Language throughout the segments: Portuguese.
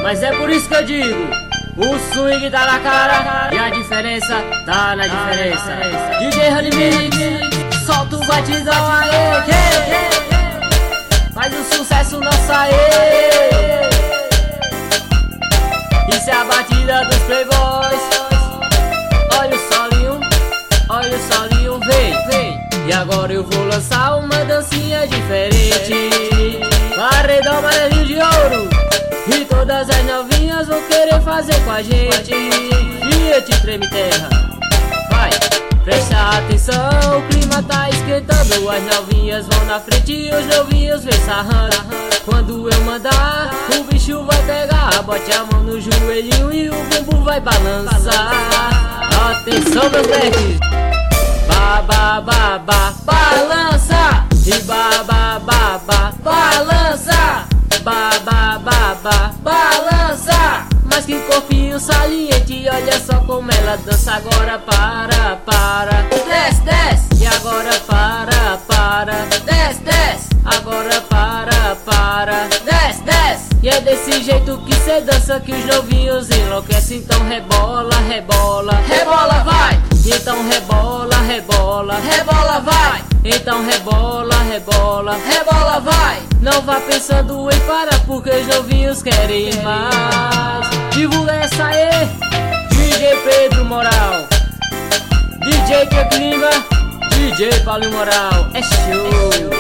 Mas é por isso que eu digo, o swing tá na cara e a diferença tá na diferença. DJ Honey, solta o batidão aí, faz o sucesso nosso aí. Isso é a batida dos playboys. Olha o solinho, vem. E agora eu vou lançar uma dancinha diferente. Paredão amarelinho de ouro, e todas as novinhas vão querer fazer com a gente. Fiat treme terra, vai, presta atenção, o clima tá esquentando. As novinhas vão na frente e os novinhos vem sarrando. Quando eu mandar, o bicho vai pegar. Bote a mão no joelhinho e o bumbum vai balançar. Atenção meus leques, balança. E balança. Balança. Mas que corpinho saliente, olha só como ela dança. Agora para, desce. E agora para, desce. Agora para, desce. E é desse jeito que cê dança que os novinhos enlouquecem. Então rebola, vai. Então rebola, vai. Então rebola, vai. Não vá pensando em parar, porque os novinhos querem mais. Divulga essa aí, DJ Pedro Moral, DJ Que Clima, DJ Paulinho Moral. É show.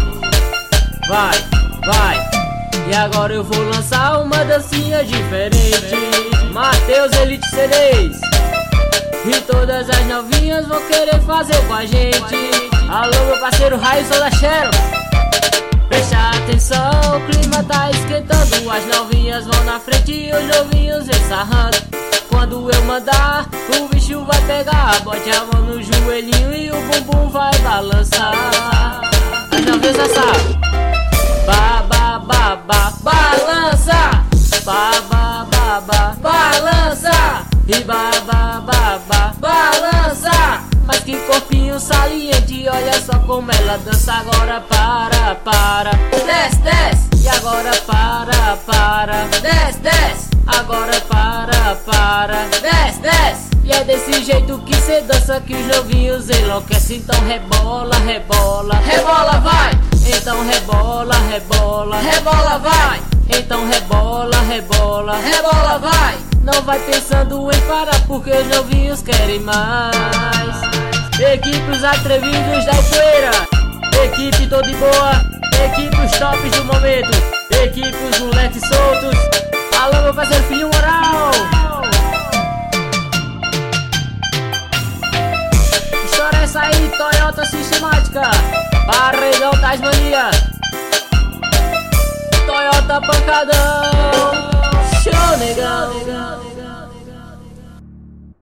Vai. E agora eu vou lançar uma dancinha diferente. Mateus Elite CDs, e todas as novinhas vão querer fazer com a gente. Alô meu parceiro Raíssa da Xero, presta atenção, o clima tá esquentando. As novinhas vão na frente e os novinhos vem sarrando. Quando eu mandar, o bicho vai pegar. Bote a mão no joelhinho e o bumbum vai balançar. As novinhas já sabem. Balança. Balança. E balança. Mas que corpinho saliente, olha só como ela dança. Agora para, desce. E agora para, desce. Agora para, desce. E é desse jeito que cê dança que os novinhos enlouquecem. Então rebola, vai. Então rebola, vai. Então rebola, vai. Não vai pensando em parar, porque os novinhos querem mais. Equipe os atrevidos da Ipueira, equipe tô de boa, equipe os tops do momento, equipe os moleques soltos. Alô meu parceiro Filhinho Moral, estoura essa aí, Toyota Sistemática, Paredão Tasmania, Toyota Pancadão. Show, negão.